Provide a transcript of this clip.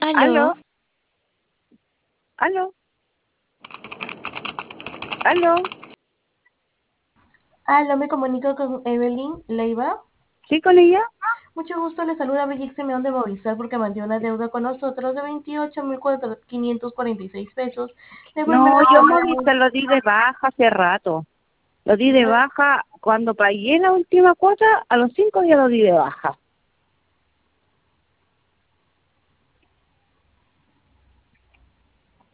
Aló, Aló, aló, aló. aló, me comunico con Evelyn Leiva. ¿Sí con ella? Mucho gusto, le saluda Brigitte Simeón de Movistar porque mantiene una deuda con nosotros de 28.546 pesos. De igual No, manera, yo Movistar lo di de baja hace rato. Lo di de baja cuando pagué la última cuota, a los 5 días lo di de baja.